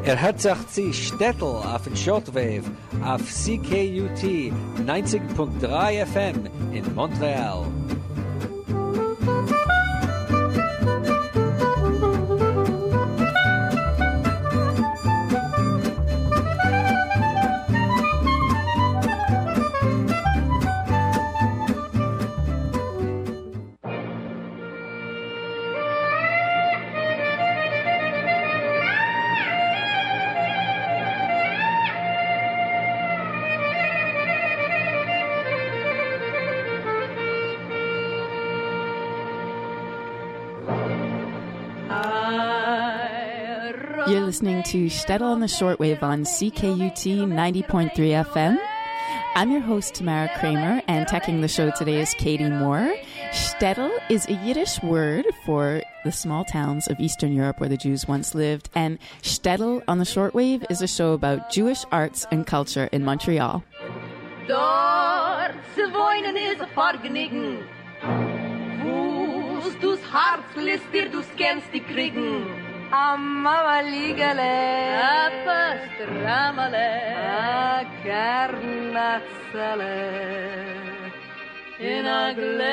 hat sich die Städtel auf den Shortwave auf CKUT 90.3 FM in Montreal. You're listening to Shtetl on the Shortwave on CKUT 90.3 FM. I'm your host, Tamara Kramer, and teching the show today is Katie Moore. Shtetl is a Yiddish word for the small towns of Eastern Europe where the Jews once lived, and Shtetl on the Shortwave is a show about Jewish arts and culture in Montreal. Dort zu wohnen is a Vergnügen. Wo's du's Herz lässt dir, du's kennst die kriegen. A mama ligale, a pastramale, a carnazzale, in a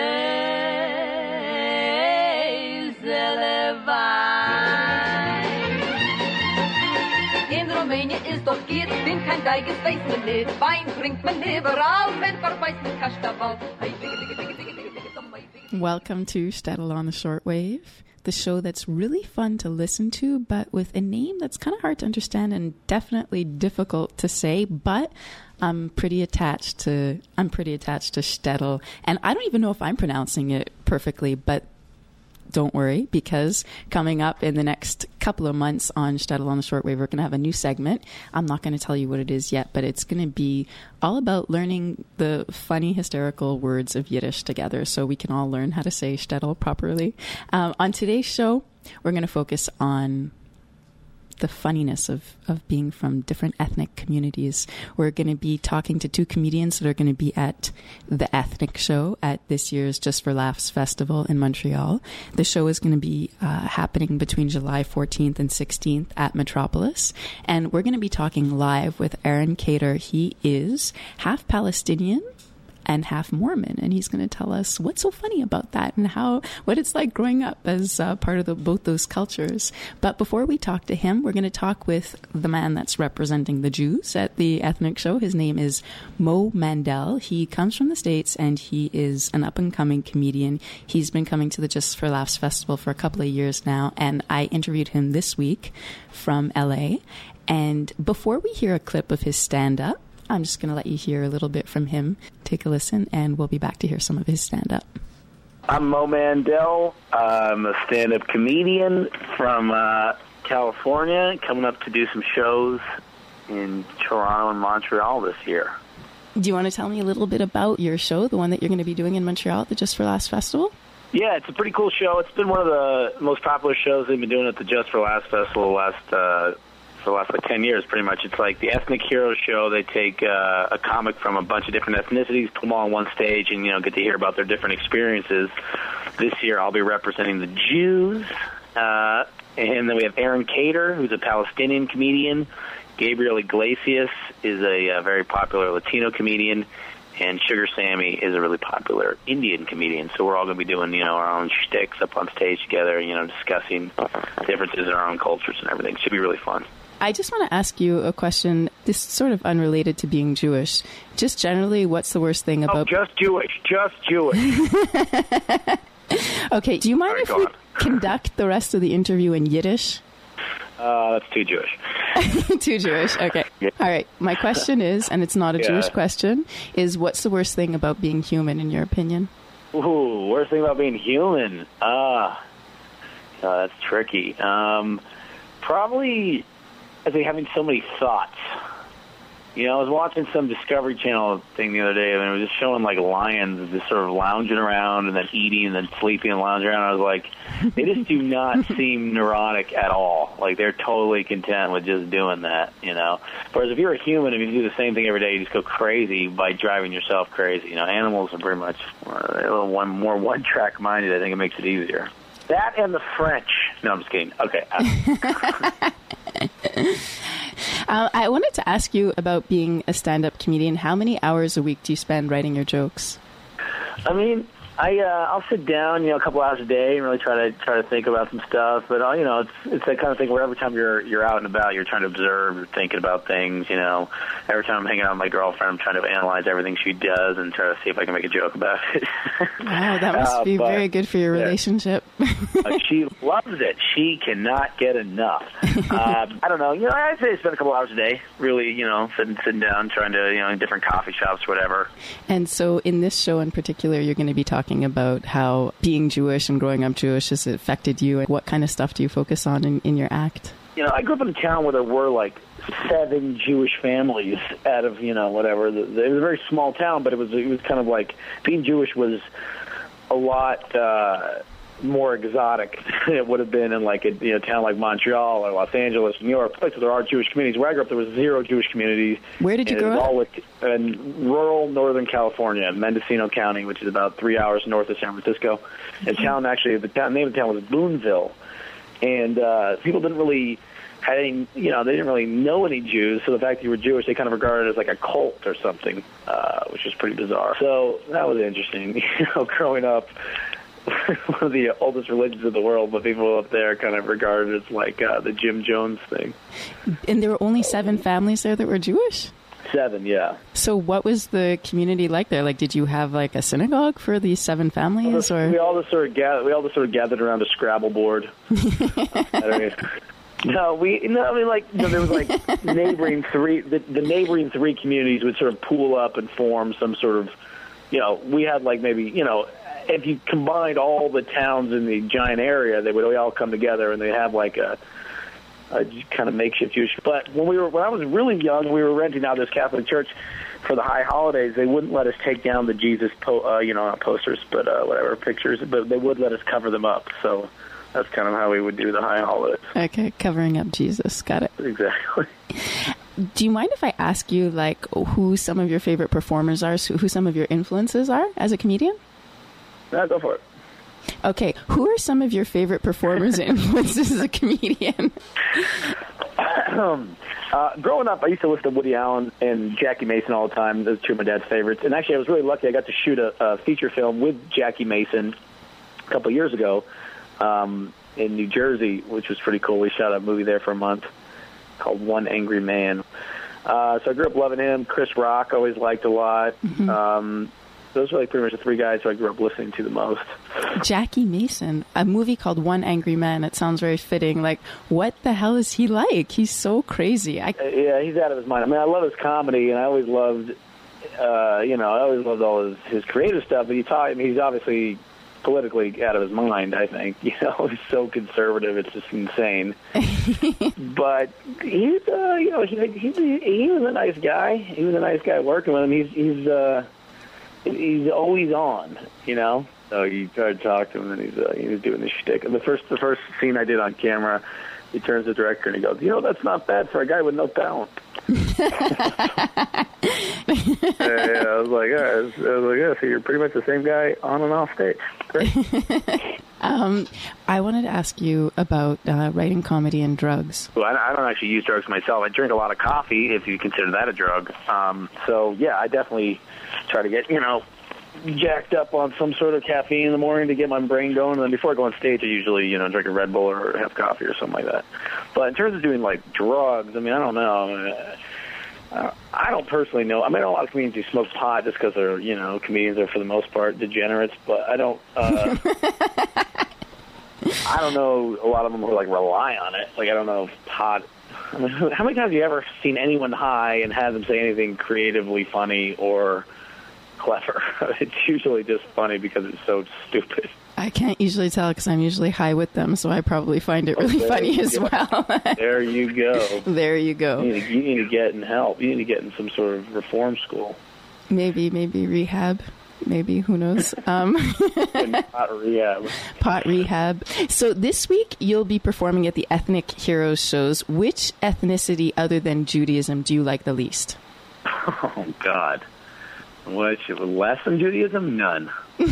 glazele Wein. In Rumänien ist doch geht, bin kein Geiges, weiß man nicht, Wein trinkt man überall, wenn verweist mit Kastabal. Welcome to Shtetl on the Shortwave, the show that's really fun to listen to, but with a name that's kind of hard to understand and definitely difficult to say, but I'm pretty attached to Shtetl, and I don't even know if I'm pronouncing it perfectly, but don't worry, because coming up in the next couple of months on Shtetl on the Shortwave, we're going to have a new segment. I'm not going to tell you what it is yet, but it's going to be all about learning the funny, hysterical words of Yiddish together so we can all learn how to say Shtetl properly. On today's show, we're going to focus on the funniness of being from different ethnic communities. We're going to be talking to two comedians that are going to be at the Ethnic Show at this year's Just for Laughs Festival in Montreal. The show is going to be happening between July 14th and 16th at Metropolis. And we're going to be talking live with Aaron Cater. He is half Palestinian and half Mormon, and he's going to tell us what's so funny about that and what it's like growing up as part of both those cultures. But before we talk to him, we're going to talk with the man that's representing the Jews at the Ethnic Show. His name is Mo Mandel. He comes from the States, and he is an up-and-coming comedian. He's been coming to the Just for Laughs Festival for a couple of years now, and I interviewed him this week from LA. And before we hear a clip of his stand-up, I'm just going to let you hear a little bit from him. Take a listen, and we'll be back to hear some of his stand-up. I'm Mo Mandel. I'm a stand-up comedian from California, coming up to do some shows in Toronto and Montreal this year. Do you want to tell me a little bit about your show, the one that you're going to be doing in Montreal at the Just for Laughs Festival? Yeah, it's a pretty cool show. It's been one of the most popular shows they've been doing at the Just for Laughs Festival for the last 10 years, pretty much. It's like the Ethnic Heroes show. They take a comic from a bunch of different ethnicities, put them all on one stage, and get to hear about their different experiences. This year, I'll be representing the Jews, and then we have Aaron Cater, who's a Palestinian comedian. Gabriel Iglesias is a very popular Latino comedian, and Sugar Sammy is a really popular Indian comedian. So we're all going to be doing, our own shticks up on stage together, discussing differences in our own cultures and everything. It should be really fun. I just want to ask you a question, this is sort of unrelated to being Jewish. Just generally, what's the worst thing about... Just Jewish. Okay, do you mind if we conduct the rest of the interview in Yiddish? That's too Jewish. Too Jewish, okay. Yeah. All right, my question is, and it's not a Jewish question, is what's the worst thing about being human, in your opinion? Ooh, worst thing about being human? That's tricky. Probably... I think having so many thoughts. I was watching some Discovery Channel thing the other day, and it was just showing, lions just sort of lounging around and then eating and then sleeping and lounging around. I was like, they just do not seem neurotic at all. They're totally content with just doing that, Whereas if you're a human, if you do the same thing every day, you just go crazy by driving yourself crazy. Animals are pretty much a little more one-track minded. I think it makes it easier. That and the French. No, I'm just kidding. Okay. I wanted to ask you about being a stand-up comedian. How many hours a week do you spend writing your jokes? I mean, I'll sit down, a couple hours a day and really try to think about some stuff. But it's that kind of thing where every time you're out and about, you're trying to observe, you're thinking about things. Every time I'm hanging out with my girlfriend, I'm trying to analyze everything she does and try to see if I can make a joke about it. Wow, that must be very good for your relationship. She loves it. She cannot get enough. I don't know. I'd say I spend a couple hours a day, really, sitting down, trying to, different coffee shops, whatever. And so in this show in particular, you're going to be talking about how being Jewish and growing up Jewish has affected you. And what kind of stuff do you focus on in your act? I grew up in a town where there were, 7 Jewish families out of, whatever. It was a very small town, but it was kind of like being Jewish was a lot more exotic than it would have been in, a town like Montreal or Los Angeles, New York, places there are Jewish communities. Where I grew up, there was 0 Jewish communities. Where did you grow up? In rural Northern California, Mendocino County, which is about 3 hours north of San Francisco. And town, actually, the name of the town was Boonville. And people didn't really had any, they didn't really know any Jews, so the fact that you were Jewish, they kind of regarded it as like a cult or something, which was pretty bizarre. So that was interesting, growing up. One of the oldest religions in the world, but people up there kind of regard it as like the Jim Jones thing. And there were only 7 families there that were Jewish? 7, yeah. So what was the community like there? Did you have a synagogue for these 7 families? We all just sort of gathered around a Scrabble board. There was neighboring the neighboring 3 communities would sort of pool up and form some sort of, we had if you combined all the towns in the giant area, they would all come together and they have a kind of makeshift Jewish. But when I was really young, we were renting out this Catholic church for the high holidays. They wouldn't let us take down the Jesus, not posters, but whatever pictures. But they would let us cover them up. So that's kind of how we would do the high holidays. Okay, covering up Jesus. Got it. Exactly. Do you mind if I ask you who some of your favorite performers are? Who some of your influences are as a comedian? Yeah, go for it. Okay, who are some of your favorite performers and influences as a comedian? Growing up, I used to listen to Woody Allen and Jackie Mason all the time. Those 2 of my dad's favorites. And actually, I was really lucky. I got to shoot a feature film with Jackie Mason a couple of years ago in New Jersey, which was pretty cool. We shot a movie there for a month called One Angry Man. So I grew up loving him. Chris Rock, always liked a lot. Mm-hmm. Those are pretty much the 3 guys who I grew up listening to the most. Jackie Mason, a movie called One Angry Man. It sounds very fitting. What the hell is he like? He's so crazy. Yeah, he's out of his mind. I mean, I love his comedy, and I always loved, all his creative stuff. But he's obviously politically out of his mind, I think. He's so conservative, it's just insane. But he's, he was a nice guy. He was a nice guy working with him. He's always on, So you try to talk to him, and he's doing this shtick. And the first scene I did on camera, he turns to the director and he goes, that's not bad for a guy with no talent. I was like, yeah, so you're pretty much the same guy on and off stage. Great. I wanted to ask you about writing comedy and drugs. Well, I don't actually use drugs myself. I drink a lot of coffee, if you consider that a drug. So, yeah, I definitely try to get, jacked up on some sort of caffeine in the morning to get my brain going. And then before I go on stage, I usually, drink a Red Bull or have coffee or something like that. But in terms of doing, drugs, I mean, I don't know. I don't personally know. I mean, a lot of comedians do smoke pot just because they're, comedians are for the most part degenerates. But I don't... I don't know a lot of them who rely on it. I don't know if pot... I mean, how many times have you ever seen anyone high and had them say anything creatively funny or clever? It's usually just funny because it's so stupid. I can't usually tell because I'm usually high with them, so I probably find it really funny as well. There you go. There you go. You need to get in help. You need to get in some sort of reform school. Maybe rehab. Maybe, who knows? Pot rehab. Pot rehab. So this week you'll be performing at the Ethnic Heroes shows. Which ethnicity other than Judaism do you like the least? Oh, God. Which, less than Judaism? None.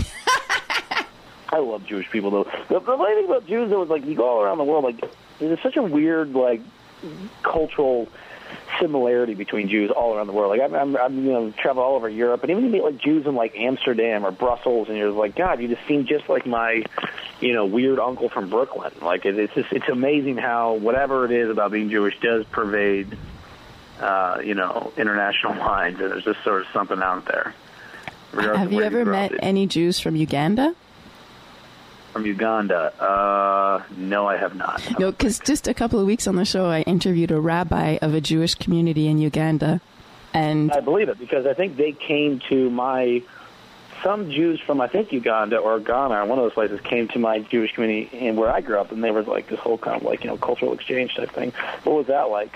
I love Jewish people, though. The funny thing about Jews, though, is, you go all around the world, there's such a weird, cultural similarity between Jews all around the world. Like I'm travel all over Europe, and even you meet like Jews in like Amsterdam or Brussels, and you're like, God, you just seem just like my, weird uncle from Brooklyn. Like it's amazing how whatever it is about being Jewish does pervade, international lines, and there's just sort of something out there. Have you ever met any Jews from Uganda? From Uganda? No, I have not. No, because just a couple of weeks on the show, I interviewed a rabbi of a Jewish community in Uganda. And I believe it, because I think they came to some Jews from, I think, Uganda or Ghana, one of those places, came to my Jewish community and where I grew up, and there was like this whole kind of like, cultural exchange type thing. What was that like?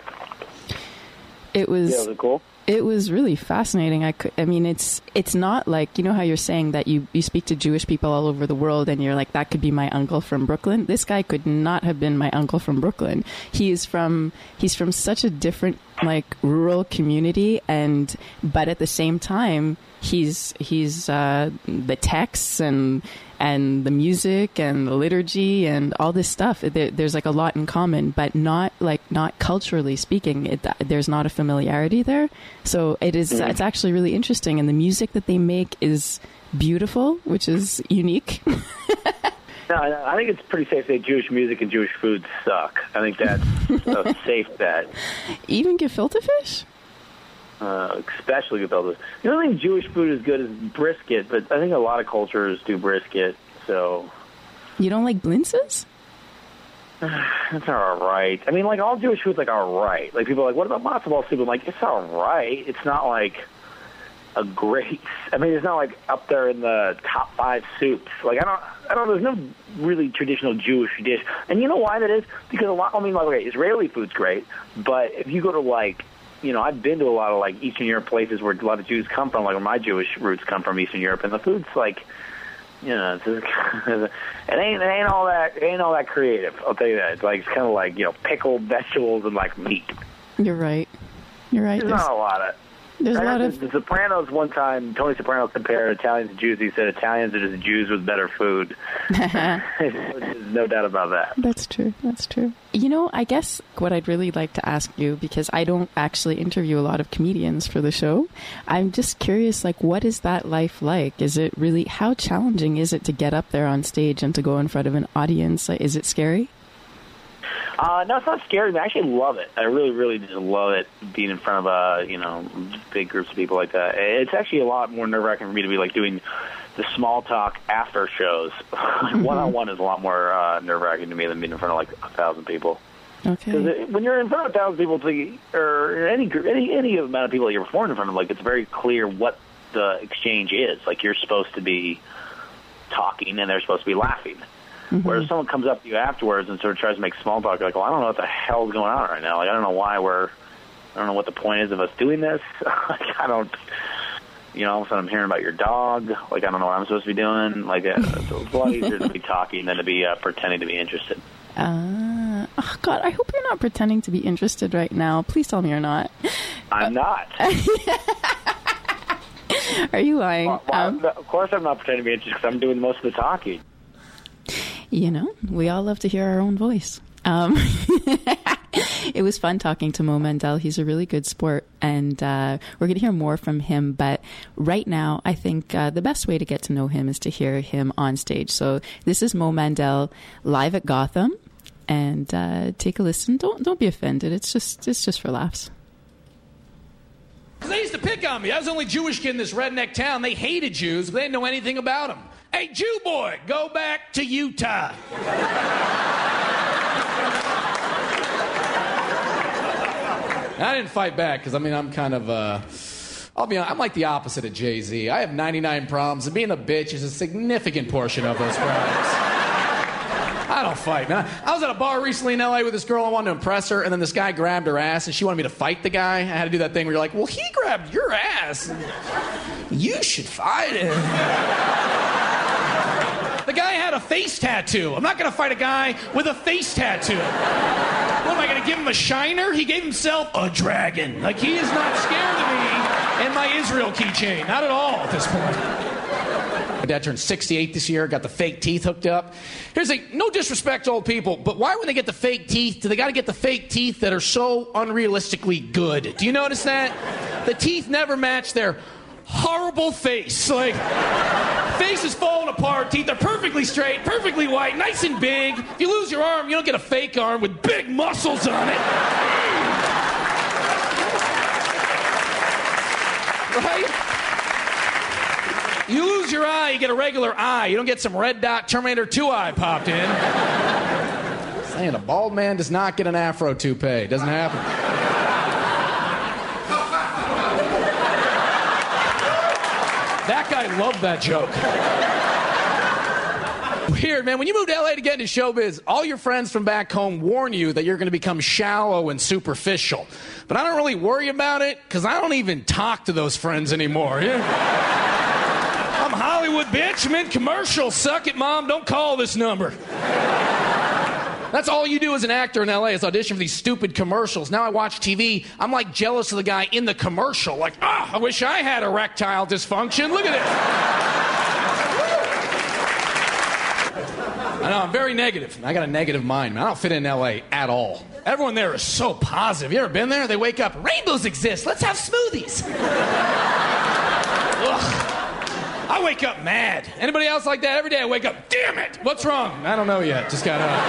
It was... Yeah, was it cool? It was really fascinating. It's not like, how you're saying that you speak to Jewish people all over the world and you're like, that could be my uncle from Brooklyn. This guy could not have been my uncle from Brooklyn. He's from such a different, like, rural community, but at the same time, he's the texts and the music and the liturgy and all this stuff. There's like a lot in common, but not culturally speaking. There's not a familiarity there. So it's actually really interesting. And the music that they make is beautiful, which is unique. No, I think it's pretty safe to say Jewish music and Jewish food suck. I think that's a safe bet. Even gefilte fish? Especially gefilte. The only thing Jewish food is good is brisket, but I think a lot of cultures do brisket. So you don't like blintzes? It's all right. I mean, like all Jewish food's like all right. Like people are like, what about matzo ball soup? I'm like, it's all right. It's not like a great. I mean, it's not like up there in the top 5 soups. Like I don't. There's no really traditional Jewish dish, and you know why that is? Because Israeli food's great, but if you go to like, I've been to a lot of like Eastern Europe places where a lot of Jews come from, like where my Jewish roots come from, Eastern Europe, and the food's like, it ain't all that creative. I'll tell you that. It's like it's kind of like pickled vegetables and like meat. You're right. There's not a lot of. There's a lot of The Sopranos. One time, Tony Soprano compared Italians to Jews. He said Italians are just Jews with better food. There's no doubt about that. That's true. I guess what I'd really like to ask you, because I don't actually interview a lot of comedians for the show, I'm just curious, like, what is that life like? Is it really, how challenging is it to get up there on stage and to go in front of an audience? Like, is it scary? No, it's not scary. I actually love it. I really, really just love it, being in front of big groups of people like that. It's actually a lot more nerve-wracking for me to be like doing the small talk after shows. One-on-one is a lot more nerve-wracking to me than being in front of like 1,000 people. Okay. Because when you're in front of 1,000 people, or any amount of people that you're performing in front of, like it's very clear what the exchange is. Like you're supposed to be talking and they're supposed to be laughing. Mm-hmm. Whereas someone comes up to you afterwards and sort of tries to make small talk, you're like, well, I don't know what the hell's going on right now. Like, I don't know what the point is of us doing this. Like, all of a sudden I'm hearing about your dog. Like, I don't know what I'm supposed to be doing. Like, it's a lot easier to be talking than to be pretending to be interested. Oh, God, I hope you're not pretending to be interested right now. Please tell me you're not. I'm not. Are you lying? Of course I'm not pretending to be interested because I'm doing most of the talking. We all love to hear our own voice. It was fun talking to Mo Mandel. He's a really good sport, and we're going to hear more from him. But right now, I think the best way to get to know him is to hear him on stage. So this is Mo Mandel live at Gotham, and take a listen. Don't be offended. It's just for laughs. They used to pick on me. I was the only Jewish kid in this redneck town. They hated Jews, but they didn't know anything about them. Hey, Jew boy, go back to Utah. I didn't fight back because, I'm kind of, I'll be honest, I'm like the opposite of Jay-Z. I have 99 problems, and being a bitch is a significant portion of those problems. I don't fight, man. I was at a bar recently in L.A. with this girl. I wanted to impress her, and then this guy grabbed her ass, and she wanted me to fight the guy. I had to do that thing where you're like, well, he grabbed your ass. You should fight him. The guy had a face tattoo. I'm not going to fight a guy with a face tattoo. What, am I going to give him a shiner? He gave himself a dragon. Like, he is not scared of me and my Israel keychain. Not at all at this point. My dad turned 68 this year, got the fake teeth hooked up. Here's a, no disrespect to old people, but why when they get the fake teeth, do they got to get the fake teeth that are so unrealistically good? Do you notice that? The teeth never match their horrible face. Like, face is falling apart, teeth are perfectly straight, perfectly white, nice and big. If you lose your arm, you don't get a fake arm with big muscles on it. Right? You lose your eye, you get a regular eye. You don't get some red dot Terminator 2 eye popped in. Saying a bald man does not get an afro toupee. Doesn't happen. That guy loved that joke. Weird, man. When you move to LA to get into showbiz, all your friends from back home warn you that you're going to become shallow and superficial. But I don't really worry about it because I don't even talk to those friends anymore. I'm Hollywood, bitch. I'm in commercials. Suck it, Mom. Don't call this number. That's all you do as an actor in LA is audition for these stupid commercials. Now I watch TV, I'm like jealous of the guy in the commercial. Like, I wish I had erectile dysfunction. Look at this. I know, I'm very negative. I got a negative mind, man. I don't fit in LA at all. Everyone there is so positive. You ever been there? They wake up, rainbows exist. Let's have smoothies. Ugh. I wake up mad. Anybody else like that? Every day I wake up, damn it! What's wrong? I don't know yet. Just got up.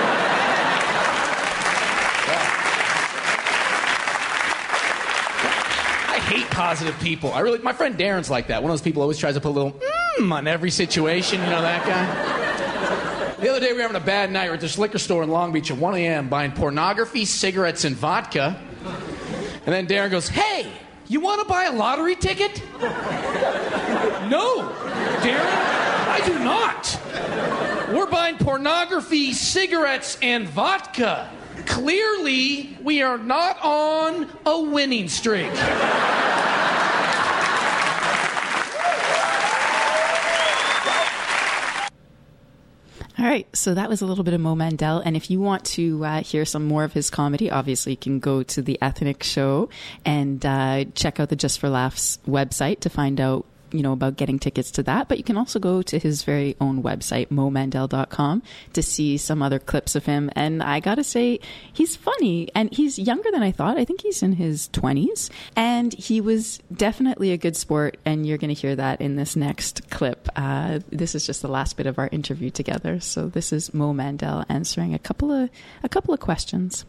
I hate positive people. My friend Darren's like that. One of those people who always tries to put a little on every situation. You know that guy? The other day we were having a bad night. We're at this liquor store in Long Beach at 1 a.m. buying pornography, cigarettes, and vodka. And then Darren goes, hey, you want to buy a lottery ticket? No, Darren, I do not. We're buying pornography, cigarettes, and vodka. Clearly, we are not on a winning streak. All right, so that was a little bit of Mo Mandel, and if you want to hear some more of his comedy, obviously you can go to the Ethnic Show and check out the Just for Laughs website to find out, you know, about getting tickets to that. But you can also go to his very own website, momandel.com, to see some other clips of him. And I gotta say, he's funny, and he's younger than I thought. I think he's in his 20s, and he was definitely a good sport, and you're going to hear that in this next clip. This is just the last bit of our interview together. So this is Mo Mandel answering a couple of questions.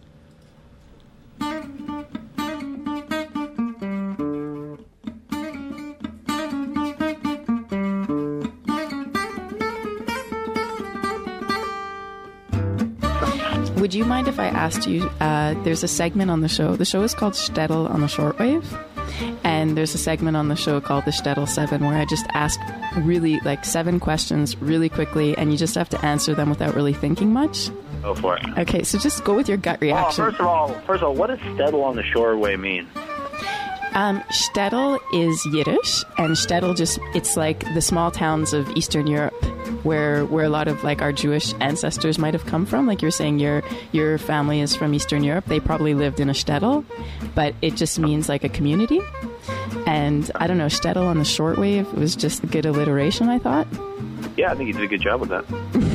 Would you mind if I asked you, there's a segment on the show. The show is called Shtetl on the Shortwave. And there's a segment on the show called the Shtetl 7 where I just ask really like 7 questions really quickly and you just have to answer them without really thinking much. Go for it. Okay, so just go with your gut reaction. First of all, what does Shtetl on the Shortwave mean? Shtetl is Yiddish, and Shtetl it's like the small towns of Eastern Europe where a lot of like our Jewish ancestors might have come from. Like you're saying your family is from Eastern Europe. They probably lived in a Shtetl, but it just means like a community. And I don't know, Shtetl on the Shortwave was just a good alliteration, I thought. Yeah, I think you did a good job with that.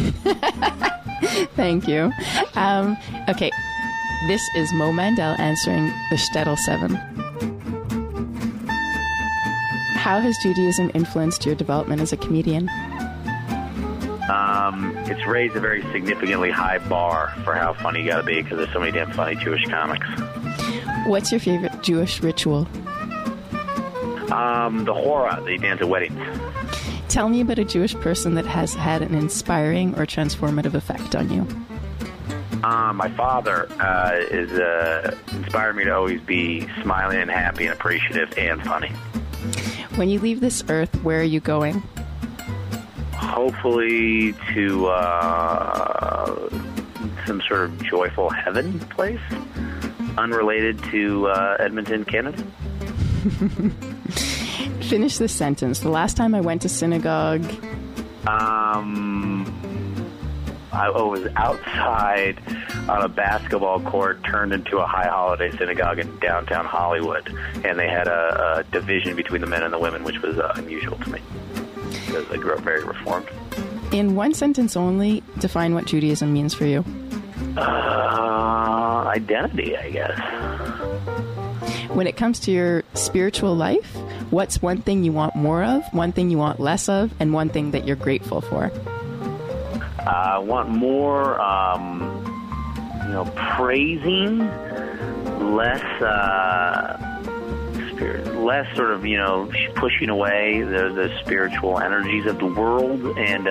Thank you. Okay, this is Mo Mandel answering the Shtetl 7. How has Judaism influenced your development as a comedian? It's raised a very significantly high bar for how funny you gotta be because there's so many damn funny Jewish comics. What's your favorite Jewish ritual? The hora, they dance at weddings. Tell me about a Jewish person that has had an inspiring or transformative effect on you. My father inspired me to always be smiling and happy and appreciative and funny. When you leave this earth, where are you going? Hopefully to some sort of joyful heaven place, unrelated to Edmonton, Canada. Finish this sentence. The last time I went to synagogue... I was outside on a basketball court turned into a high holiday synagogue in downtown Hollywood, and they had a division between the men and the women, which was unusual to me. because I grew up very Reformed. In one sentence only, define what Judaism means for you. Identity, I guess. When it comes to your spiritual life, what's one thing you want more of, one thing you want less of, and one thing that you're grateful for? I want more, praising, less sort of, pushing away the spiritual energies of the world, and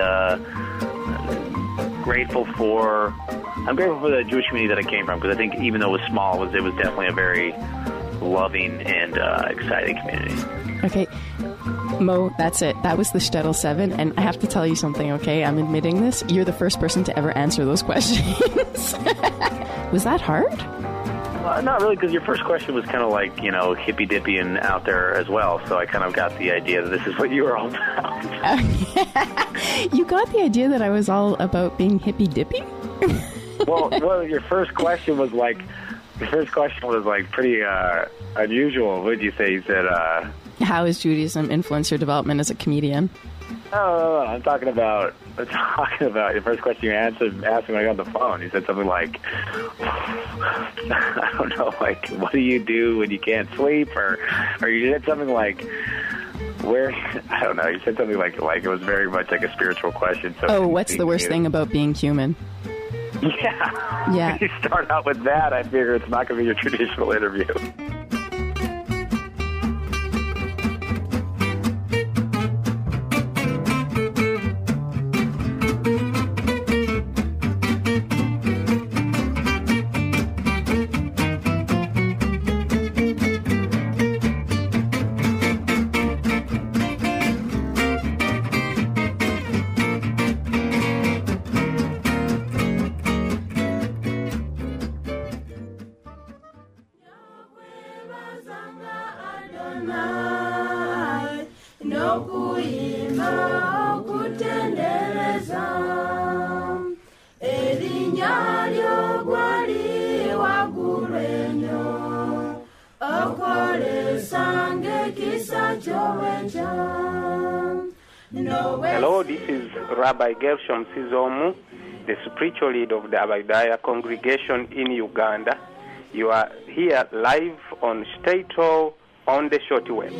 I'm grateful for the Jewish community that I came from, because I think even though it was small, it was definitely a very loving and exciting community. Okay. Mo, that's it. That was the Shtetl 7, and I have to tell you something, okay? I'm admitting this. You're the first person to ever answer those questions. Was that hard? Not really, because your first question was kind of like, hippy-dippy and out there as well, so I kind of got the idea that this is what you were all about. You got the idea that I was all about being hippy-dippy? Well, your first question was pretty unusual. What did you say? You said, how has Judaism influenced your development as a comedian? No. I'm talking about your first question you asked me when I got on the phone. You said something like, I don't know, like, what do you do when you can't sleep? Or you said something like, I don't know. You said something like it was very much like a spiritual question. So what's the worst thing about being human? Yeah. If you start out with that, I figure it's not going to be your traditional interview. Hello, this is Rabbi Gershom Sizomu, the spiritual lead of the Abadaya congregation in Uganda. You are here live on Shtetl on the shortwave.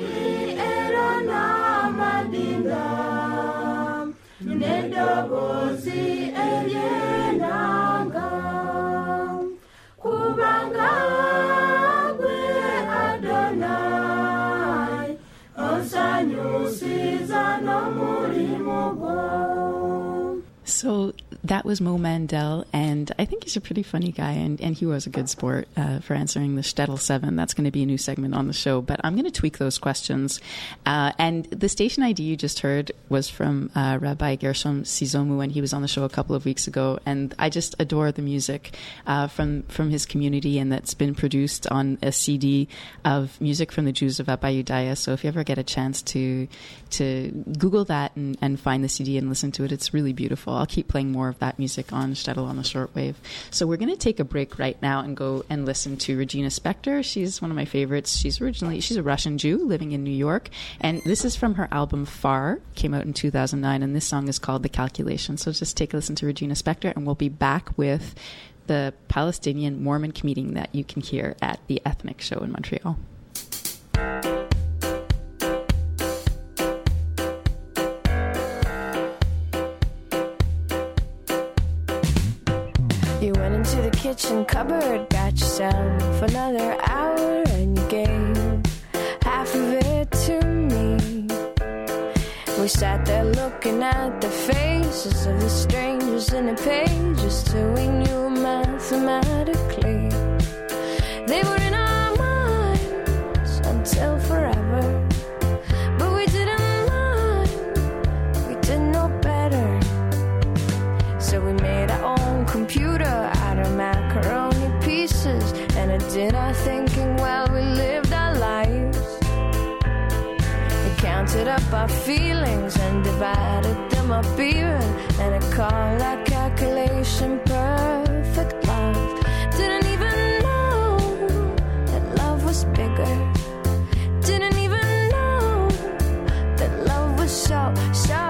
So that was Mo Mandel, and I think he's a pretty funny guy, and he was a good sport for answering the Shtetl 7. That's going to be a new segment on the show, but I'm going to tweak those questions. And the station ID you just heard was from Rabbi Gershom Sizomu when he was on the show a couple of weeks ago, and I just adore the music from his community, and that's been produced on a CD of music from the Jews of Abayudaya. So if you ever get a chance to Google that and find the CD and listen to it, it's really beautiful. I'll keep playing more of that music on Shtetl on the shortwave. So we're going to take a break right now and go and listen to Regina Spektor. She's one of my favorites. She's a Russian Jew living in New York, and this is from her album Far, came out in 2009, and this song is called The Calculation. So just take a listen to Regina Spektor, and we'll be back with the Palestinian Mormon comedian that you can hear at the Ethnic Show in Montreal. You went into the kitchen cupboard, got yourself another hour, and you gave half of it to me. We sat there looking at the faces of the strangers in the pages till we knew mathematically they were in our minds until forever. But we didn't mind, we didn't know better. So we made our own computer out of macaroni pieces, and it did our thinking while we lived our lives. It counted up our feelings and divided them up even, and it called our calculation perfect love. Didn't even know that love was bigger. Didn't even know that love was so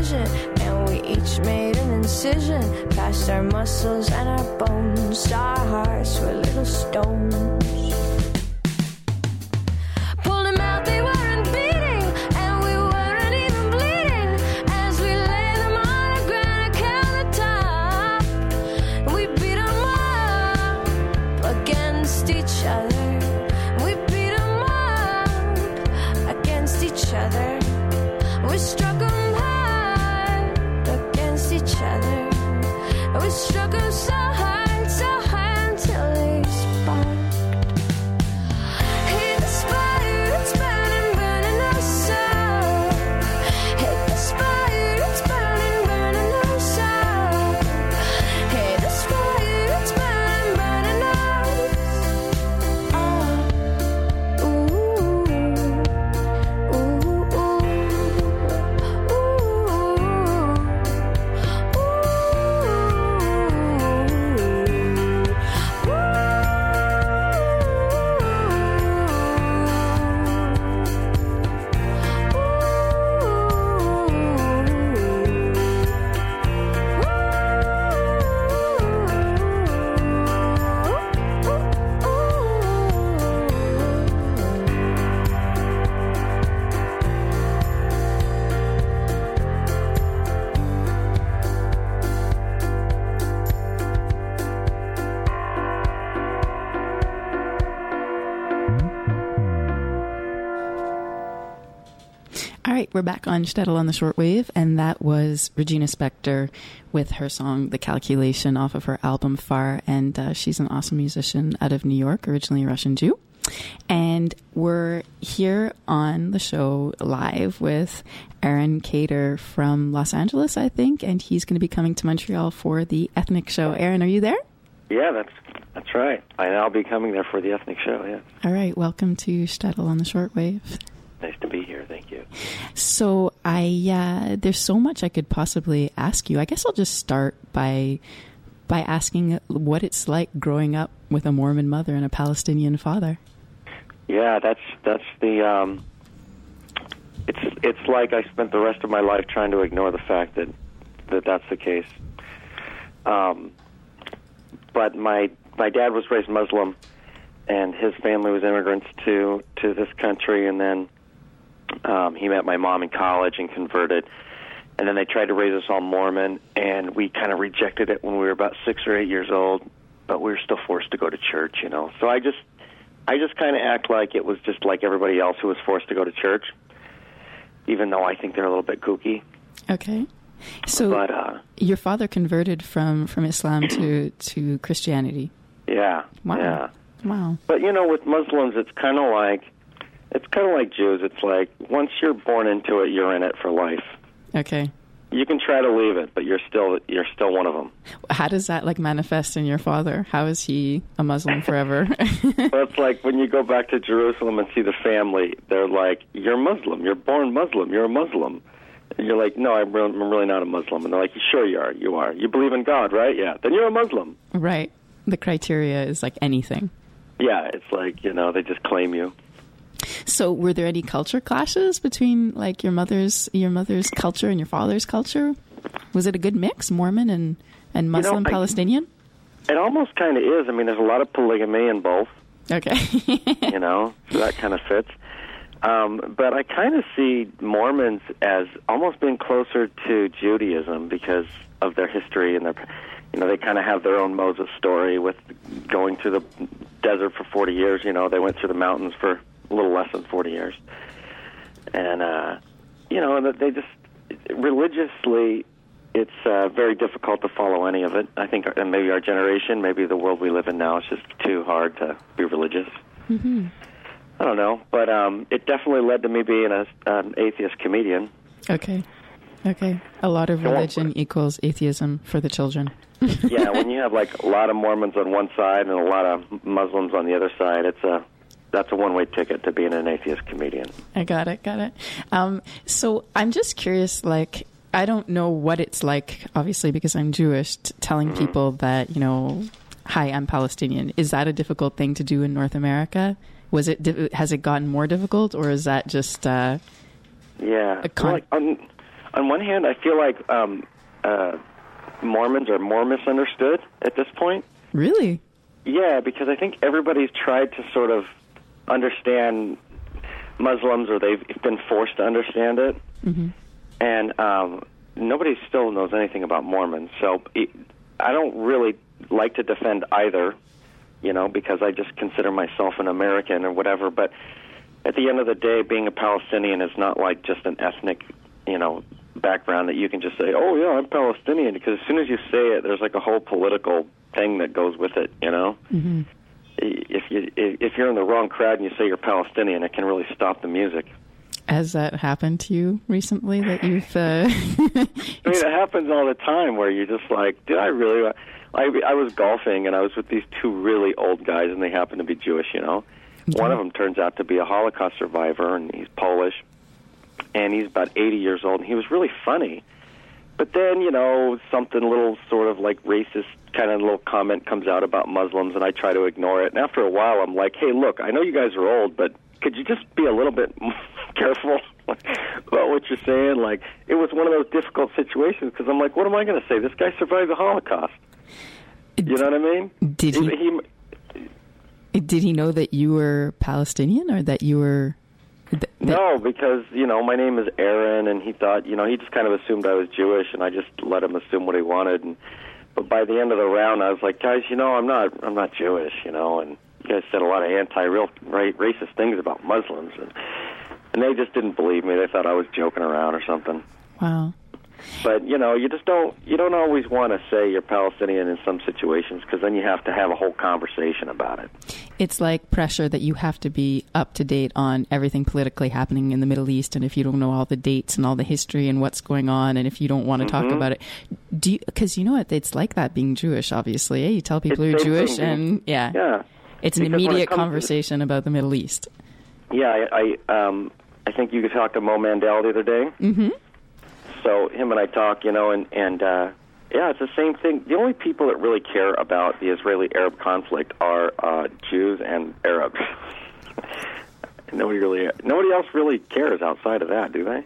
vision, and we each made an incision past our muscles and our bones. Our hearts were little stones. Pulled them out, they weren't beating, and we weren't even bleeding. As we lay them on a granite countertop, we beat them up against each other. We beat them up against each other. We struck them hard against each other. We struck them so hard until they sparked. Hit the fire, it's burning, burning us up. Hit the fire, it's burning, burning us up. Hit the fire, it's burning, burning us up. Ooh, ooh, ooh, All right, we're back on Shtetl on the Shortwave, and that was Regina Spektor with her song The Calculation off of her album Far, and she's an awesome musician out of New York, originally a Russian Jew. And we're here on the show live with Aaron Cater from Los Angeles, I think, and he's going to be coming to Montreal for the Ethnic Show. Aaron, are you there? Yeah, that's right. I'll be coming there for the Ethnic Show, yeah. All right, welcome to Shtetl on the Shortwave. Nice to be here, thank you. So there's so much I could possibly ask you. I guess I'll just start by asking what it's like growing up with a Mormon mother and a Palestinian father. Yeah, that's the it's like I spent the rest of my life trying to ignore the fact that that's the case. But my dad was raised Muslim, and his family was immigrants to this country, and then he met my mom in college and converted, and then they tried to raise us all Mormon, and we kind of rejected it when we were about 6 or 8 years old, but we were still forced to go to church, you know. So I just kind of act like it was just like everybody else who was forced to go to church, even though I think they're a little bit kooky. Okay. So your father converted from Islam to Christianity. Yeah. Wow. Yeah. Wow. But you know, with Muslims, it's kind of like Jews. It's like once you're born into it, you're in it for life. Okay. You can try to leave it, but you're still one of them. How does that manifest in your father? How is he a Muslim forever? Well, it's like when you go back to Jerusalem and see the family, they're like, "You're Muslim. You're born Muslim. You're a Muslim." And you're like, "No, I'm really not a Muslim." And they're like, "Sure you are. You are. You believe in God, right? Yeah. Then you're a Muslim." Right. The criteria is like anything. Yeah, it's like, you know, they just claim you. So were there any culture clashes between like your mother's culture and your father's culture? Was it a good mix, Mormon and Muslim, Palestinian? It almost kind of is. I mean, there's a lot of polygamy in both. Okay. You know, so that kind of fits. But I kind of see Mormons as almost being closer to Judaism because of their history and their, you know, they kind of have their own Moses story with going through the desert for 40 years. You know, they went through the mountains for a little less than 40 years. And, you know, they just, religiously, it's very difficult to follow any of it. I think maybe our generation, maybe the world we live in now, it's just too hard to be religious. Mm-hmm. I don't know, but it definitely led to me being an atheist comedian. Okay. A lot of religion equals atheism for the children. Yeah, when you have like a lot of Mormons on one side and a lot of Muslims on the other side, that's a one-way ticket to being an atheist comedian. I got it. So I'm just curious, like, I don't know what it's like, obviously, because I'm Jewish, telling people that, you know, hi, I'm Palestinian. Is that a difficult thing to do in North America? Has it gotten more difficult, or is that just yeah? on one hand, I feel like Mormons are more misunderstood at this point. Really? Yeah, because I think everybody's tried to sort of understand Muslims, or they've been forced to understand it. Mm-hmm. And nobody still knows anything about Mormons. So I don't really like to defend either, because I just consider myself an American or whatever. But at the end of the day, being a Palestinian is not like just an ethnic, background that you can just say, oh, yeah, I'm Palestinian. Because as soon as you say it, there's like a whole political thing that goes with it, Mm-hmm. If you're in the wrong crowd and you say you're Palestinian, it can really stop the music. Has that happened to you recently that you've... I mean, it happens all the time where you're just like, did I really... I was golfing, and I was with these two really old guys, and they happen to be Jewish, Okay. One of them turns out to be a Holocaust survivor, and he's Polish, and he's about 80 years old, and he was really funny. But then, something little sort of like racist kind of little comment comes out about Muslims, and I try to ignore it. And after a while, I'm like, hey, look, I know you guys are old, but could you just be a little bit careful about what you're saying? Like, it was one of those difficult situations, because I'm like, what am I going to say? This guy survived the Holocaust. You know what I mean? Did he know that you were Palestinian, or that you were... No, because, my name is Aaron, and he thought, he just kind of assumed I was Jewish, and I just let him assume what he wanted. But by the end of the round, I was like, guys, I'm not Jewish, and you guys said a lot of racist things about Muslims, and they just didn't believe me. They thought I was joking around or something. Wow. But, you don't always want to say you're Palestinian in some situations, because then you have to have a whole conversation about it. It's like pressure that you have to be up to date on everything politically happening in the Middle East, and if you don't know all the dates and all the history and what's going on, and if you don't want to talk about it, because it's like that being Jewish, obviously. You tell people you're Jewish, and it's an immediate conversation about the Middle East. Yeah, I think you could talk to Mo Mandel the other day. Mm-hmm. So him and I talk, and it's the same thing. The only people that really care about the Israeli-Arab conflict are Jews and Arabs. Nobody else really cares outside of that, do they?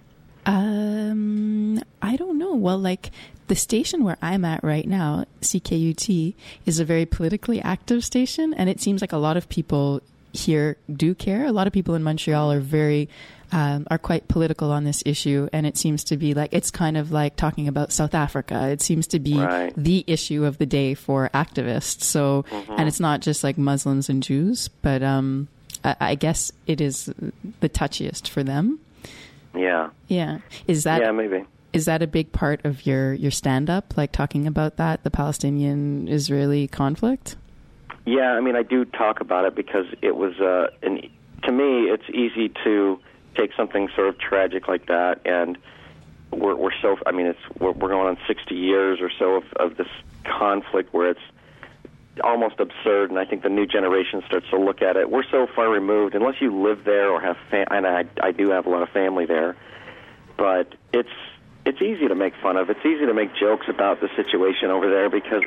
I don't know. Well, like the station where I'm at right now, CKUT, is a very politically active station, and it seems like a lot of people here do care. A lot of people in Montreal are quite political on this issue, and it seems to be like, it's kind of like talking about South Africa. It seems to be the issue of the day for activists. So, and it's not just like Muslims and Jews, but I guess it is the touchiest for them. Yeah. Yeah. Is that maybe. Is that a big part of your stand-up, like talking about that, the Palestinian-Israeli conflict? Yeah, I mean, I do talk about it because it was, to me, it's easy to take something sort of tragic like that, and we're going on 60 years or so of this conflict where it's almost absurd, and I think the new generation starts to look at it. We're so far removed, unless you live there or have and I do have a lot of family there, but it's easy to make fun of. It's easy to make jokes about the situation over there because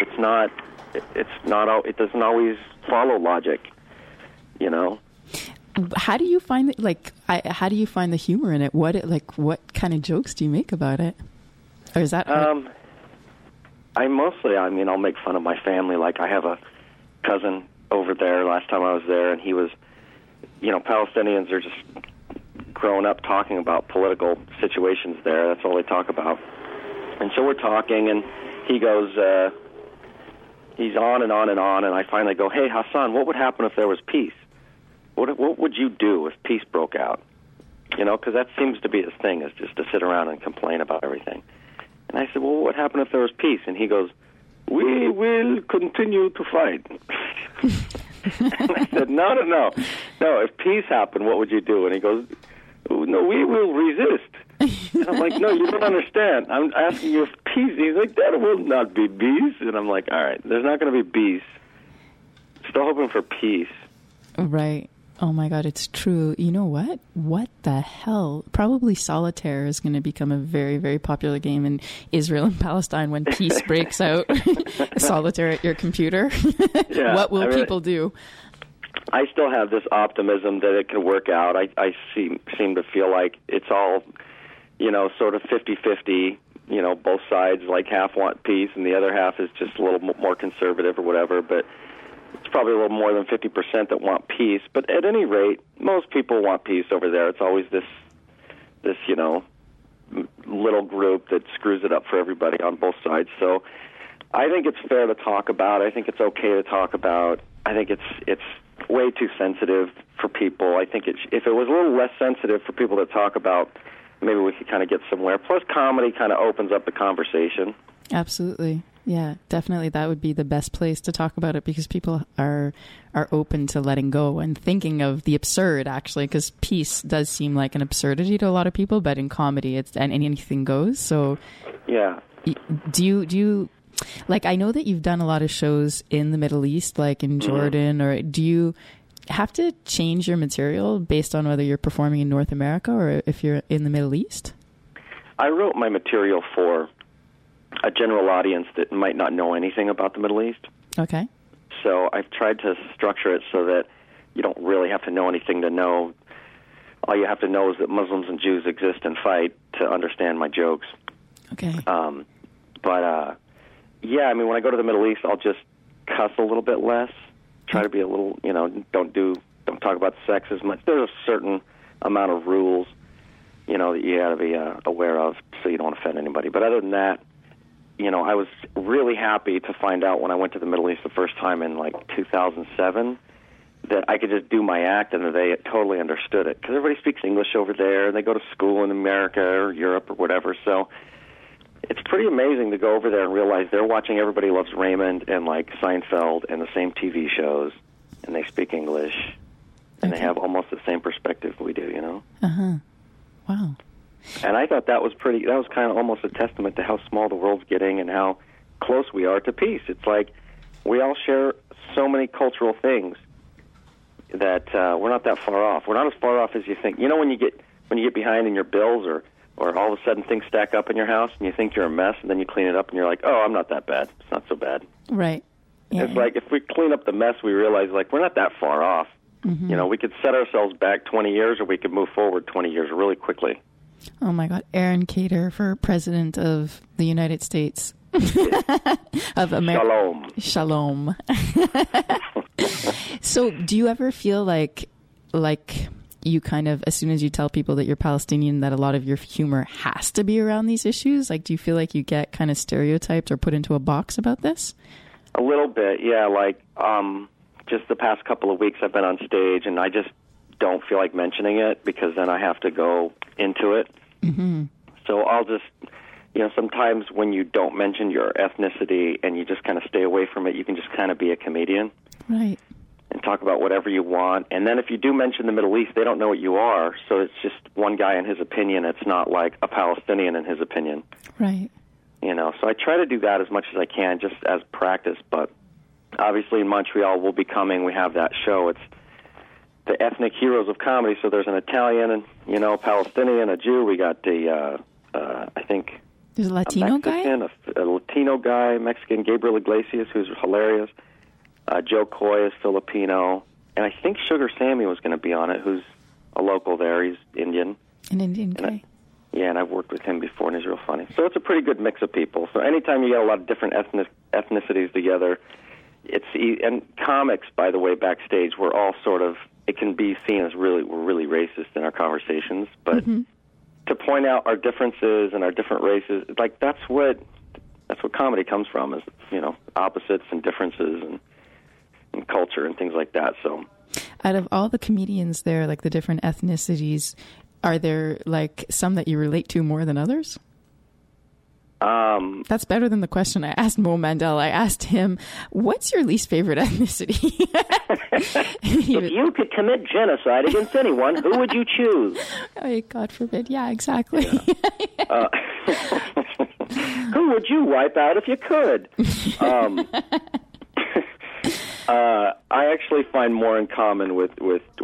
it doesn't always follow logic, How do you find it? How do you find the humor in it? What kind of jokes do you make about it? Or is that? I'll make fun of my family. Like I have a cousin over there. Last time I was there, and he was, Palestinians are just growing up talking about political situations there. That's all they talk about. And so we're talking, and he goes, he's on and on and on, and I finally go, hey, Hassan, what would happen if there was peace? What would you do if peace broke out? Because that seems to be his thing, is just to sit around and complain about everything. And I said, well, what would happen if there was peace? And he goes, we will continue to fight. And I said, no. If peace happened, what would you do? And he goes, no, we will resist. And I'm like, no, you don't understand. I'm asking you if peace. He's like, that will not be peace. And I'm like, all right, there's not going to be peace. Still hoping for peace. Right. Oh my God, it's true. You know what? What the hell? Probably Solitaire is going to become a very, very popular game in Israel and Palestine when peace breaks out. Solitaire at your computer. Yeah, what will people do? I still have this optimism that it can work out. I seem to feel like it's all sort of 50-50, both sides, like half want peace and the other half is just a little more conservative or whatever, but it's probably a little more than 50% that want peace. But at any rate, most people want peace over there. It's always this little group that screws it up for everybody on both sides. So I think it's fair to talk about. I think it's okay to talk about. I think it's way too sensitive for people. I think if it was a little less sensitive for people to talk about, maybe we could kind of get somewhere. Plus, comedy kind of opens up the conversation. Absolutely. Yeah, definitely. That would be the best place to talk about it because people are open to letting go and thinking of the absurd, actually, because peace does seem like an absurdity to a lot of people, but in comedy, and anything goes. So, yeah. Do you like? I know that you've done a lot of shows in the Middle East, like in Jordan, or do you have to change your material based on whether you're performing in North America or if you're in the Middle East? I wrote my material for a general audience that might not know anything about the Middle East. Okay. So I've tried to structure it so that you don't really have to know anything to know. All you have to know is that Muslims and Jews exist and fight to understand my jokes. Okay. Yeah, I mean, when I go to the Middle East, I'll just cuss a little bit less. Try to be a little, don't talk about sex as much. There's a certain amount of rules, that you got to be aware of so you don't offend anybody. But other than that, I was really happy to find out when I went to the Middle East the first time in, 2007 that I could just do my act and that they totally understood it. Because everybody speaks English over there, and they go to school in America or Europe or whatever. So it's pretty amazing to go over there and realize they're watching Everybody Loves Raymond and, Seinfeld and the same TV shows, and they speak English, and they have almost the same perspective we do, Uh-huh. Wow. And I thought that was kind of almost a testament to how small the world's getting and how close we are to peace. It's like we all share so many cultural things that we're not that far off. We're not as far off as you think. When you get behind in your bills or all of a sudden things stack up in your house and you think you're a mess and then you clean it up and you're like, oh, I'm not that bad. It's not so bad. Right. Yeah. It's like if we clean up the mess, we realize we're not that far off. Mm-hmm. We could set ourselves back 20 years or we could move forward 20 years really quickly. Oh, my God. Aaron Cater for President of the United States of America. Shalom. So do you ever feel like you kind of, as soon as you tell people that you're Palestinian, that a lot of your humor has to be around these issues? Do you feel like you get kind of stereotyped or put into a box about this? A little bit, yeah. Just the past couple of weeks I've been on stage and I just don't feel like mentioning it because then I have to go into it. Mm-hmm. So I'll just, sometimes when you don't mention your ethnicity and you just kind of stay away from it, you can just kind of be a comedian. Right. And talk about whatever you want. And then if you do mention the Middle East, they don't know what you are. So it's just one guy in his opinion. It's not like a Palestinian in his opinion. Right. So I try to do that as much as I can just as practice. But obviously in Montreal, we'll be coming. We have that show. It's the ethnic heroes of comedy. So there's an Italian and, a Palestinian, a Jew. We got I think... There's a Latino guy? A Latino guy, Mexican, Gabriel Iglesias, who's hilarious. Joe Coy is Filipino. And I think Sugar Sammy was going to be on it, who's a local there. He's Indian. An Indian guy. And I've worked with him before, and he's real funny. So it's a pretty good mix of people. So anytime you get a lot of different ethnicities together, and comics, by the way, backstage, we're all sort of, it can be seen as we're really racist in our conversations, but to point out our differences and our different races, that's what comedy comes from, is, opposites and differences and culture and things like that. So out of all the comedians there, the different ethnicities, are there some that you relate to more than others? That's better than the question I asked Mo Mandel. I asked him, what's your least favorite ethnicity? If you could commit genocide against anyone, who would you choose? Oh, God forbid. Yeah, exactly. Yeah. Who would you wipe out if you could? I actually find more in common with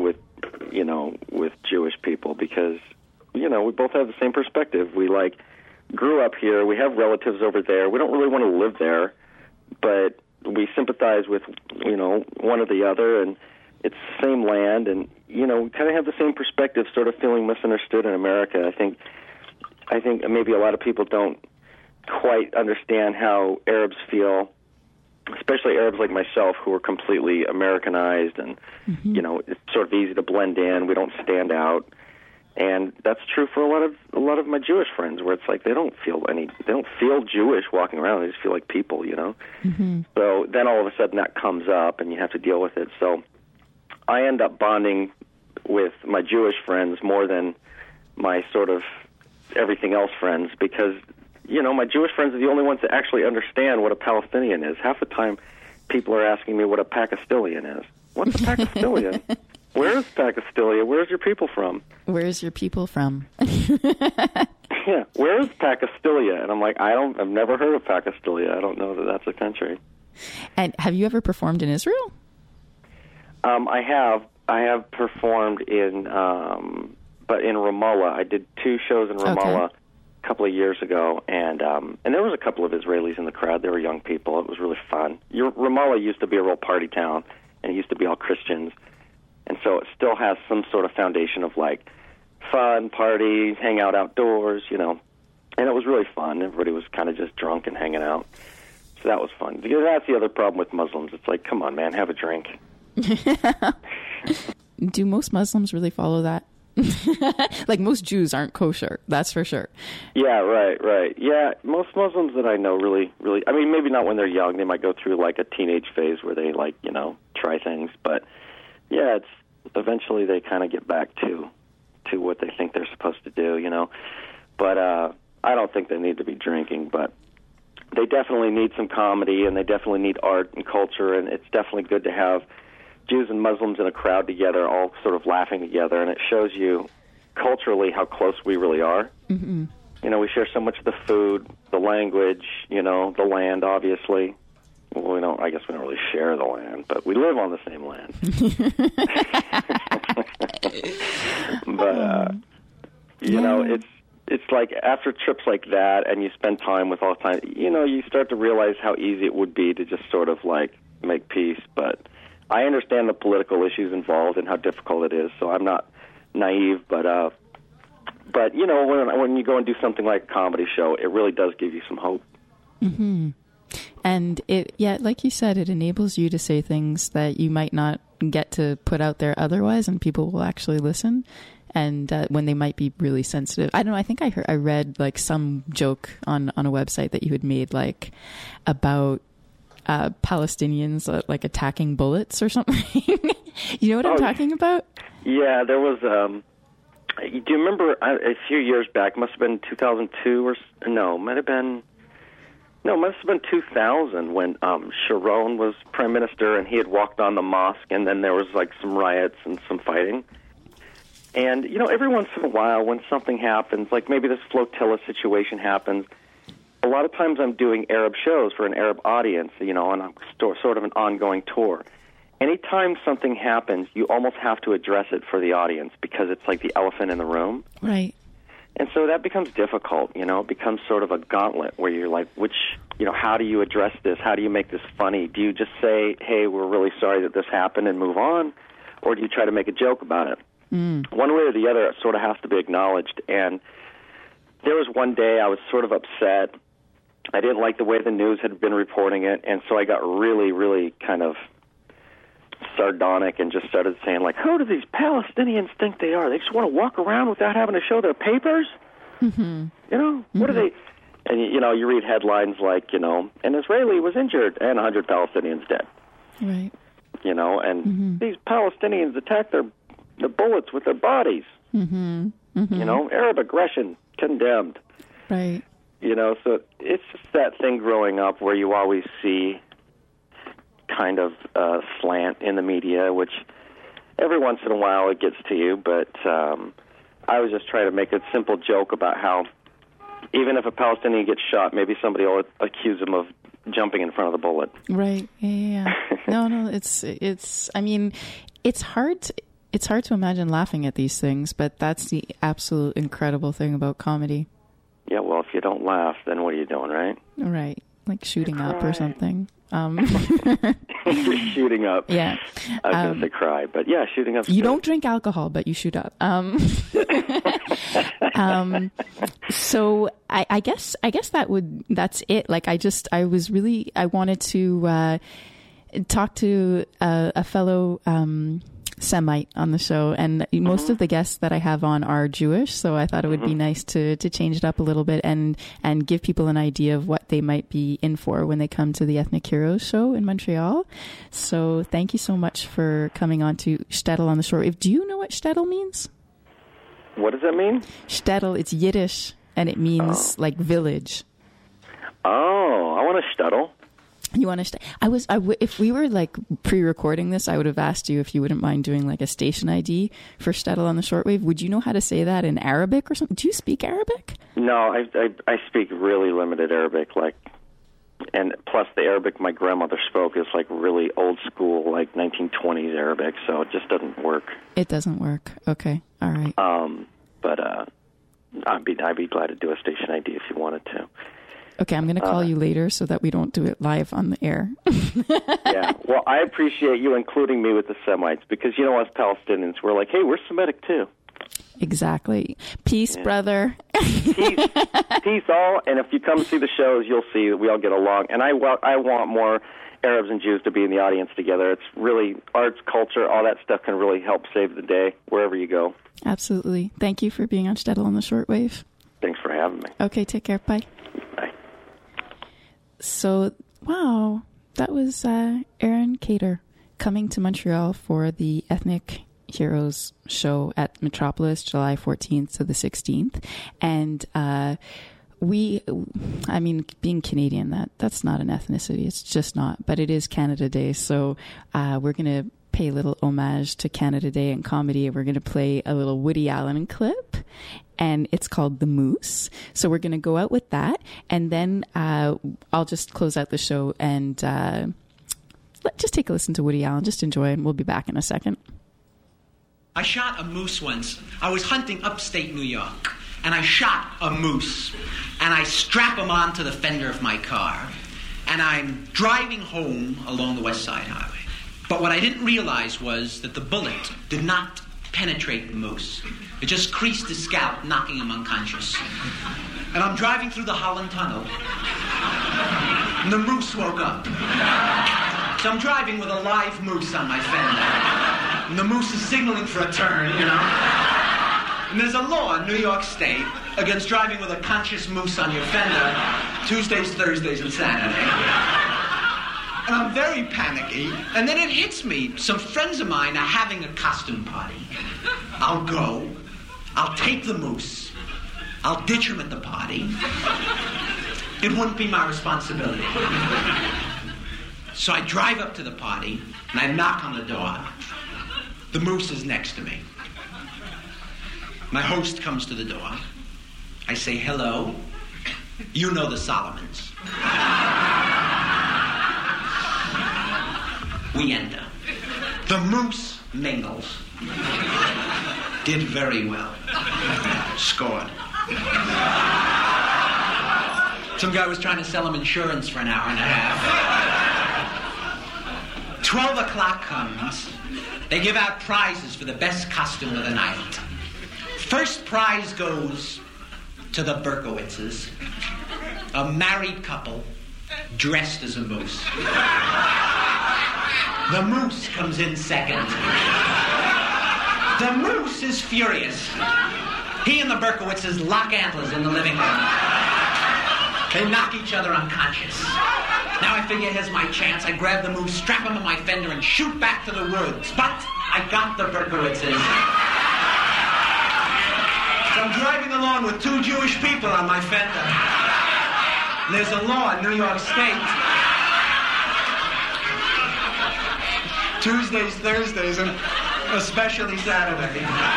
Jewish people because, we both have the same perspective. We grew up here. We have relatives over there. We don't really want to live there, but we sympathize with, one or the other, and it's the same land, and, we kind of have the same perspective, sort of feeling misunderstood in America. I think, I think maybe a lot of people don't quite understand how Arabs feel, especially Arabs like myself who are completely Americanized and, you know, it's sort of easy to blend in. We don't stand out. And that's true for a lot of my Jewish friends, where it's like they don't feel Jewish walking around. They just feel like people, you know. So then all of a sudden that comes up, and you have to deal with it. So I end up bonding with my Jewish friends more than my sort of everything else friends, because, you know, my Jewish friends are the only ones that actually understand what a Palestinian is. Half the time, people are asking me what a Pakistilian is. What's a Pakistilian? Where's Pakistilia? Where's your people from? Where's your people from? Yeah, where's Pakistilia? And I'm like, I've never heard of Pakistilia. I don't know that that's a country. And have you ever performed in Israel? I have performed in, but in Ramallah. I did 2 shows in Ramallah a couple of years ago, and there was a couple of Israelis in the crowd. They were young people. It was really fun. Ramallah used to be a real party town, and it used to be all Christians. And so it still has some sort of foundation of, like, fun, parties, hang out outdoors, you know. And it was really fun. Everybody was kind of just drunk and hanging out. So that was fun. Because that's the other problem with Muslims. It's like, come on, man, have a drink. Do most Muslims really follow that? Like, most Jews aren't kosher, that's for sure. Yeah, right. Yeah, most Muslims that I know really, I mean, maybe not when they're young. They might go through, like, a teenage phase where they, like, you know, try things. But, yeah, it's eventually they kind of get back to what they think they're supposed to do, you know. But I don't think they need to be drinking, but they definitely need some comedy, and they definitely need art and culture, and it's definitely good to have Jews and Muslims in a crowd together, all sort of laughing together, and it shows you culturally how close we really are. You know, we share so much of the food, the language, you know, the land, obviously. Well, I guess we don't really share the land, but we live on the same land. But, you know, it's like after trips like that and you spend time with all the time, you know, you start to realize how easy it would be to just sort of, like, make peace. But I understand the political issues involved and how difficult it is, so I'm not naive. But you know, when you go and do something like a comedy show, it really does give you some hope. And like you said, it enables you to say things that you might not get to put out there otherwise, and people will actually listen. And when they might be really sensitive, I don't know. I think I read like some joke on a website that you had made, like about Palestinians like attacking bullets or something. You know what I'm talking about? Yeah, there was. Do you remember a few years back? Must have been 2002 or no? Might have been. No, it must have been 2000 when Sharon was prime minister, and he had walked on the mosque, and then there was like some riots and some fighting. And, you know, every once in a while when something happens, like maybe this flotilla situation happens, a lot of times I'm doing Arab shows for an Arab audience, you know, on sort of an ongoing tour. Anytime something happens, you almost have to address it for the audience because it's like the elephant in the room. Right. And so that becomes difficult, you know. It becomes sort of a gauntlet where you're like, how do you address this? How do you make this funny? Do you just say, hey, we're really sorry that this happened and move on? Or do you try to make a joke about it? One way or the other, it sort of has to be acknowledged. And there was one day I was sort of upset. I didn't like the way the news had been reporting it, and so I got really, really kind of sardonic and just started saying, like, who do these Palestinians think they are? They just want to walk around without having to show their papers? You know, what are they? And, you know, you read headlines like, you know, an Israeli was injured and 100 Palestinians dead. Right. You know, and these Palestinians attacked the bullets with their bodies. You know, Arab aggression condemned. Right. You know, so it's just that thing growing up where you always see kind of slant in the media, which every once in a while it gets to you, but I was just trying to make a simple joke about how even if a Palestinian gets shot, maybe somebody will accuse him of jumping in front of the bullet. Right. Yeah. No, I mean, it's hard to imagine laughing at these things, but that's the absolute incredible thing about comedy. Yeah, well, if you don't laugh, then what are you doing, right? Right. Like shooting up or something. Shooting up. Yeah. I was going to say cry, but yeah, shooting up. You don't drink alcohol, but you shoot up. But So I guess that's it. Like I wanted to talk to a fellow Semite on the show, and most of the guests that I have on are Jewish, so I thought it would be nice to change it up a little bit and give people an idea of what they might be in for when they come to the Ethnic Heroes show in Montreal. So thank you so much for coming on to Shtetl on the Shortwave. Do you know what Shtetl means? What does that mean? Shtetl, it's Yiddish, and it means like village. Oh, I want a shtetl. You want to? If we were like pre-recording this, I would have asked you if you wouldn't mind doing like a station ID for Shtetl on the Shortwave. Would you know how to say that in Arabic or something? Do you speak Arabic? No, I speak really limited Arabic, and plus the Arabic my grandmother spoke is like really old school, like 1920s Arabic, so it just doesn't work. It doesn't work. Okay, all right. But I'd be glad to do a station ID if you wanted to. Okay, I'm going to call you later so that we don't do it live on the air. Yeah, well, I appreciate you including me with the Semites because, you know, us Palestinians, we're like, hey, we're Semitic too. Exactly. Peace, brother. Peace all, and if you come see the shows, you'll see that we all get along. And I want more Arabs and Jews to be in the audience together. It's really arts, culture, all that stuff can really help save the day wherever you go. Absolutely. Thank you for being on Shtetl on the Shortwave. Thanks for having me. Okay, take care. Bye. Bye. So, wow, that was Aaron Cater coming to Montreal for the Ethnic Heroes show at Metropolis, July 14th to the 16th. And being Canadian, that's not an ethnicity. It's just not. But it is Canada Day, so we're going to pay a little homage to Canada Day and comedy. We're going to play a little Woody Allen clip, and it's called The Moose. So we're going to go out with that, and then I'll just close out the show and just take a listen to Woody Allen. Just enjoy, and we'll be back in a second. I shot a moose once. I was hunting upstate New York, and I shot a moose, and I strap him onto the fender of my car, and I'm driving home along the West Side Highway. But what I didn't realize was that the bullet did not penetrate the moose. It just creased his scalp, knocking him unconscious. And I'm driving through the Holland Tunnel, and the moose woke up. So I'm driving with a live moose on my fender, and the moose is signaling for a turn, you know. And there's a law in New York State against driving with a conscious moose on your fender Tuesdays, Thursdays, and Saturday. And I'm very panicky, and then it hits me. Some friends of mine are having a costume party. I'll go, I'll take the moose, I'll ditch him at the party. It wouldn't be my responsibility. So I drive up to the party, and I knock on the door. The moose is next to me. My host comes to the door. I say, hello. You know the Solomons. We enter. The moose mingles. Did very well. Scored. Some guy was trying to sell him insurance for an hour and a half. 12 o'clock comes. They give out prizes for the best costume of the night. First prize goes to the Berkowitzes, a married couple dressed as a moose. The moose comes in second. The moose is furious. He and the Berkowitzes lock antlers in the living room. They knock each other unconscious. Now I figure here's my chance. I grab the moose, strap him on my fender, and shoot back to the woods. But I got the Berkowitzes. So I'm driving along with two Jewish people on my fender. There's a law in New York State. Tuesdays, Thursdays, and especially Saturday.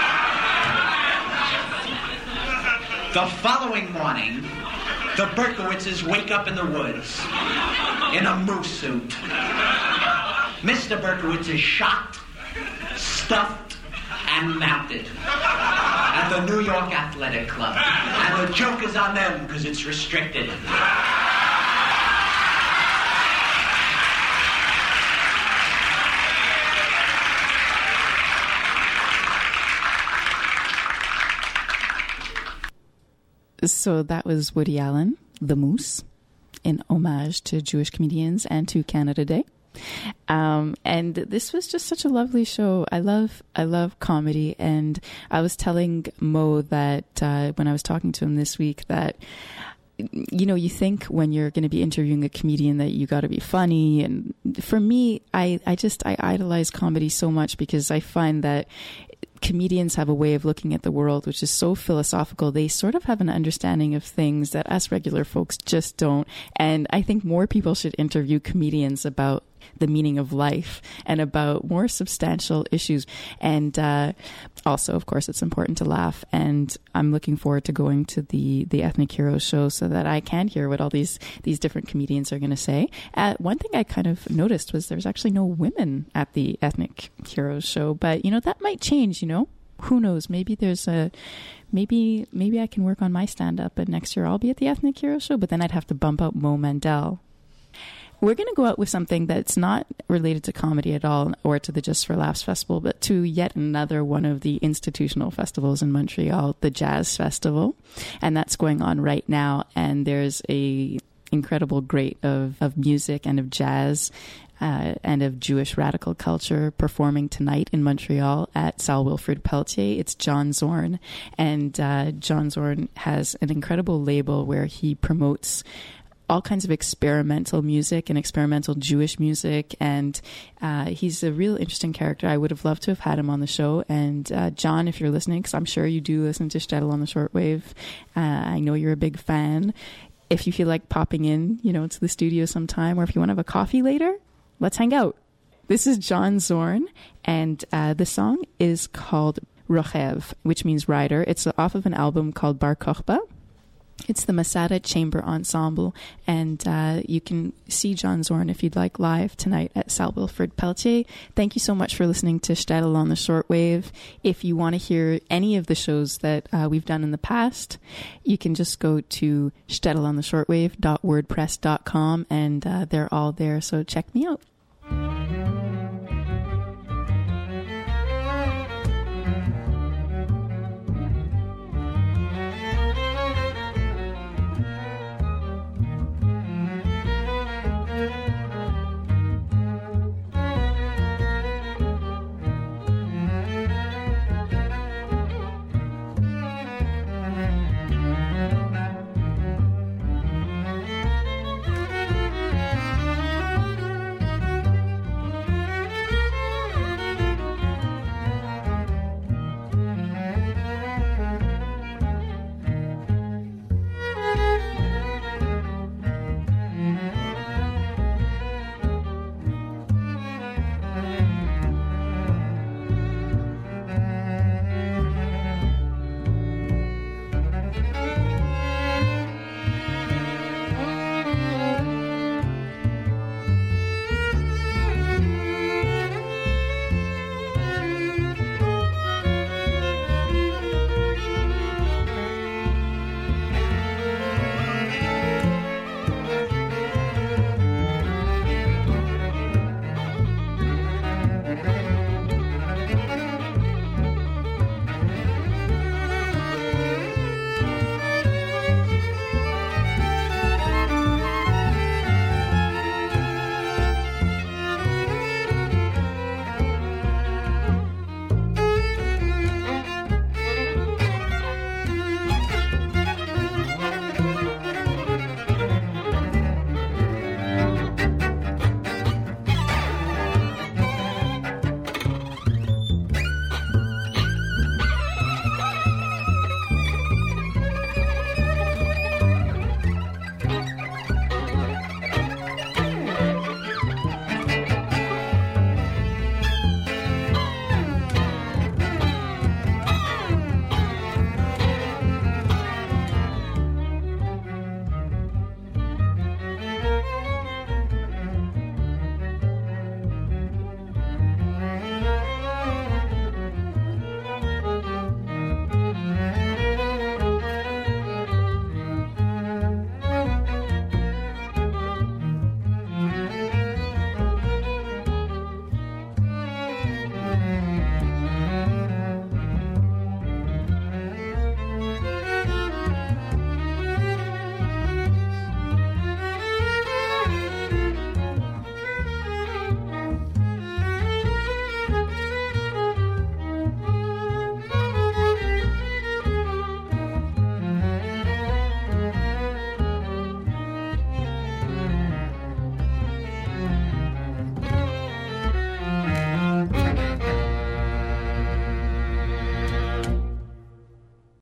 The following morning, the Berkowitzes wake up in the woods in a moose suit. Mr. Berkowitz is shot, stuffed, and mounted at the New York Athletic Club. And the joke is on them because it's restricted. So that was Woody Allen, The Moose, in homage to Jewish comedians and to Canada Day. And this was just such a lovely show. I love comedy. And I was telling Mo that when I was talking to him this week that, you know, you think when you're going to be interviewing a comedian that you got to be funny. And for me, I idolize comedy so much because I find that comedians have a way of looking at the world which is so philosophical. They sort of have an understanding of things that us regular folks just don't. And I think more people should interview comedians about the meaning of life and about more substantial issues. And also, of course, it's important to laugh. And I'm looking forward to going to the Ethnic Heroes show so that I can hear what all these different comedians are going to say. One thing I kind of noticed was there's actually no women at the Ethnic Heroes show. But, you know, that might change, you know. Who knows? Maybe there's maybe I can work on my stand-up and next year I'll be at the Ethnic Heroes show. But then I'd have to bump out Mo Mandel. We're going to go out with something that's not related to comedy at all or to the Just for Laughs Festival, but to yet another one of the institutional festivals in Montreal, the Jazz Festival. And that's going on right now. And there's a incredible grate of music and of jazz and of Jewish radical culture performing tonight in Montreal at Salle Wilfrid Pelletier. It's John Zorn. And John Zorn has an incredible label where he promotes all kinds of experimental music and experimental Jewish music. And he's a real interesting character. I would have loved to have had him on the show. And John, if you're listening, because I'm sure you do listen to Shtetl on the Shortwave, I know you're a big fan. If you feel like popping in, you know, to the studio sometime, or if you want to have a coffee later, let's hang out. This is John Zorn, and the song is called Rochev, which means rider. It's off of an album called Bar Kochba. It's the Masada Chamber Ensemble, and you can see John Zorn if you'd like live tonight at Salle Wilfrid Pelletier. Thank you so much for listening to Shtetl on the Shortwave. If you want to hear any of the shows that we've done in the past, you can just go to shtetl.ontheshortwave.wordpress.com, and they're all there, so check me out.